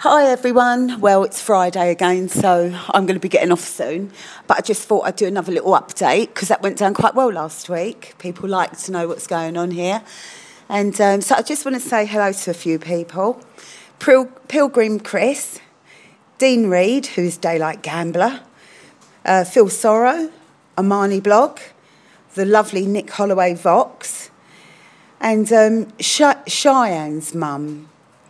Hi everyone. Well, it's Friday again, so I'm going to be getting off soon. But I just thought I'd do another little update because that went down quite well last week. People like to know what's going on here. And so I just want to say hello to a few people. Pilgrim Chris, Dean Reed, who's Daylight Gambler, Phil Sorrow, Amani Blog, the lovely Nick Holloway Vox, and Cheyenne's mum.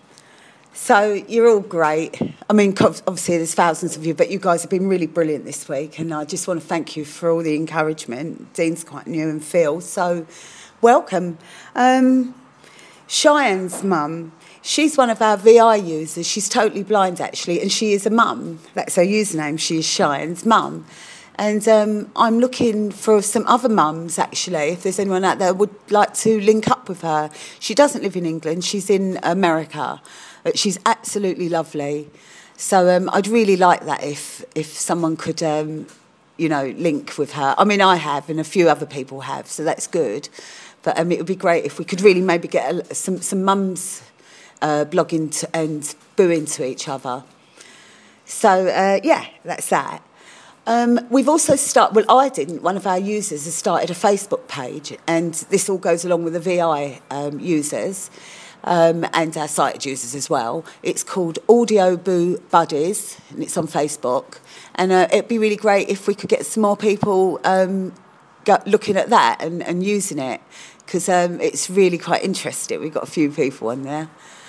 So you're all great. I mean, obviously there's thousands of you, but you guys have been really brilliant this week, and I just want to thank you for all the encouragement. Dean's quite new, and Phil, so welcome. Cheyenne's mum, she's one of our VI users. She's totally blind, actually, and she is a mum. That's her username. She is Cheyenne's mum. And I'm looking for some other mums, actually, if there's anyone out there who would like to link up with her. She doesn't live in England. She's in America. But she's absolutely lovely. So I'd really like that if someone could, link with her. I mean, I have, and a few other people have, so that's good. But it would be great if we could really maybe get some mums blogging and booing to each other. So, that's that. We've also started, well, I didn't, one of our users has started a Facebook page, and this all goes along with the VI users. And our sighted users as well. It's called Audio Boo Buddies, and it's on Facebook. And it'd be really great if we could get some more people looking at that and using it, because it's really quite interesting. We've got a few people on there.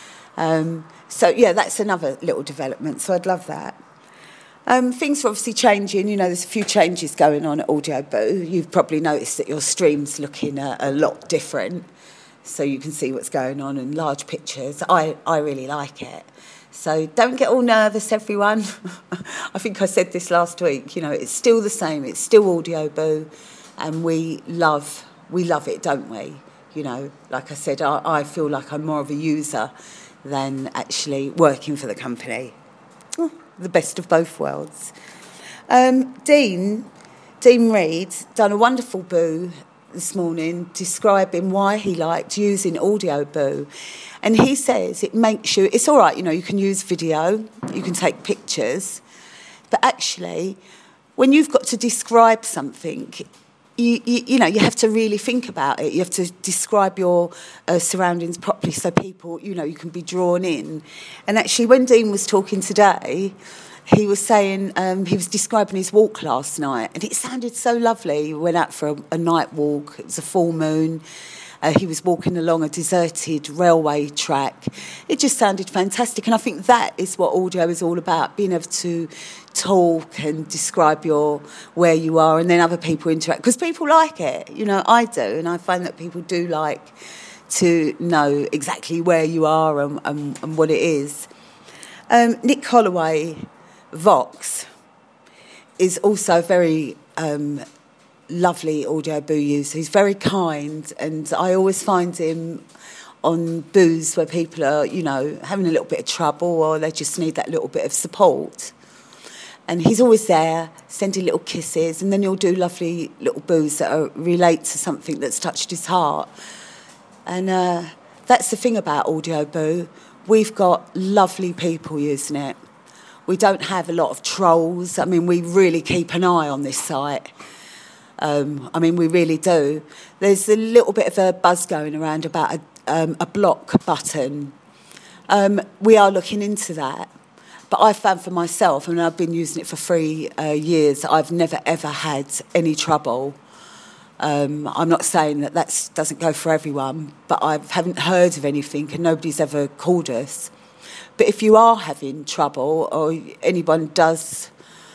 That's another little development, so I'd love that. Things are obviously changing. You know, there's a few changes going on at Audio Boo. You've probably noticed that your stream's looking a lot different, so you can see what's going on in large pictures. I really like it. So don't get all nervous, everyone. I think I said this last week. You know, it's still the same. It's still Audio Boo, and we love it, don't we? You know, like I said, I feel like I'm more of a user than actually working for the company. Oh, the best of both worlds. Dean Reed done a wonderful boo this morning describing why he liked using Audio Boo, and he says it makes you, it's all right, you know, you can use video, you can take pictures, but actually when you've got to describe something, you have to really think about it. You have to describe your surroundings properly so people, you can be drawn in. And actually when Dean was talking today, he was saying, he was describing his walk last night, and it sounded so lovely. He went out for a night walk. It was a full moon. He was walking along a deserted railway track. It just sounded fantastic. And I think that is what audio is all about, being able to talk and describe where you are, and then other people interact. Because people like it. You know, I do, and I find that people do like to know exactly where you are and what it is. Nick Holloway Vox is also a very lovely Audio Boo user. He's very kind, and I always find him on boos where people are, having a little bit of trouble, or they just need that little bit of support. And he's always there, sending little kisses, and then he'll do lovely little boos that relate to something that's touched his heart. And that's the thing about Audio Boo. We've got lovely people using it. We don't have a lot of trolls. I mean, we really keep an eye on this site. We really do. There's a little bit of a buzz going around about a block button. We are looking into that. But I found for myself, and I've been using it for 3 years, I've never, ever had any trouble. I'm not saying that doesn't go for everyone, but I haven't heard of anything, and nobody's ever called us. But if you are having trouble, or anyone does,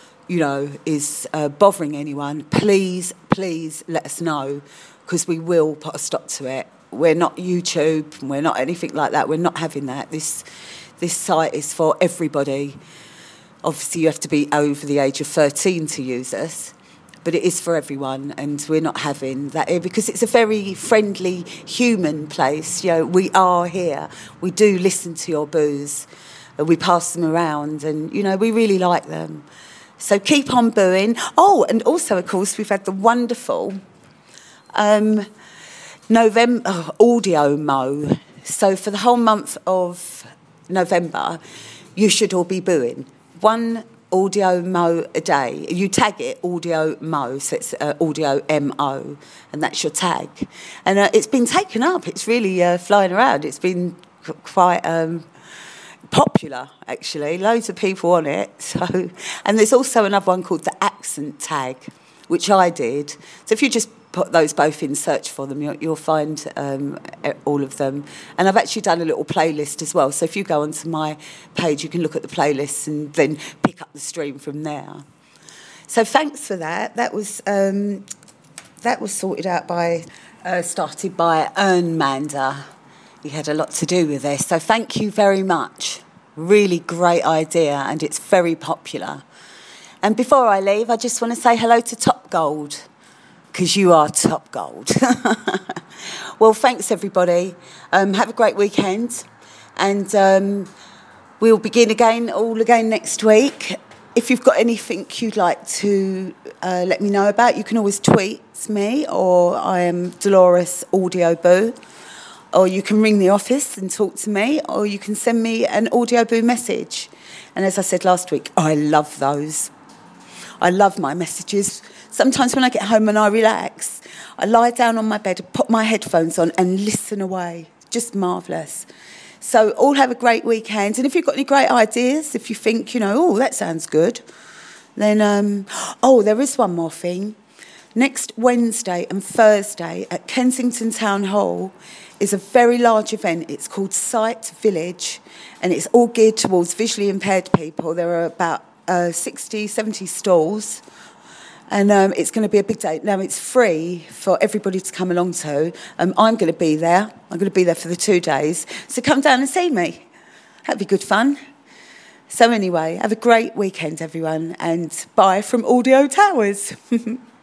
is bothering anyone, please let us know, because we will put a stop to it. We're not YouTube, we're not anything like that. We're not having that. This site is for everybody. Obviously, you have to be over the age of 13 to use us, but it is for everyone, and we're not having that here because it's a very friendly, human place. We are here. We do listen to your boos. We pass them around, and, we really like them. So keep on booing. Oh, and also, of course, we've had the wonderful November Audio Mo. So for the whole month of November, you should all be booing. One audio mo a day. You tag it audio mo, so it's audio mo, and that's your tag. And it's been taken up. It's really flying around. It's been quite popular, actually. Loads of people on it. So, and there's also another one called the accent tag, which I did. So if you just put those both in, search for them, you'll find all of them. And I've actually done a little playlist as well. So if you go onto my page, you can look at the playlists and then pick up the stream from there. So thanks for that. That was sorted out by, started by Ernmander. He had a lot to do with this. So thank you very much. Really great idea, and it's very popular. And before I leave, I just want to say hello to Top Gold, because you are top gold. Well, thanks, everybody. Have a great weekend. And we'll begin all again next week. If you've got anything you'd like to let me know about, you can always tweet me, or I am Dolores Audio Boo. Or you can ring the office and talk to me, or you can send me an Audio Boo message. And as I said last week, I love those. I love my messages. Sometimes when I get home and I relax, I lie down on my bed, put my headphones on and listen away. Just marvellous. So all have a great weekend. And if you've got any great ideas, if you think, oh, that sounds good, then, there is one more thing. Next Wednesday and Thursday at Kensington Town Hall is a very large event. It's called Sight Village, and it's all geared towards visually impaired people. There are about 60, 70 stalls, and it's going to be a big day. Now, it's free for everybody to come along to. I'm going to be there. I'm going to be there for the 2 days. So come down and see me. That'd be good fun. So anyway, have a great weekend, everyone, and bye from Audio Towers.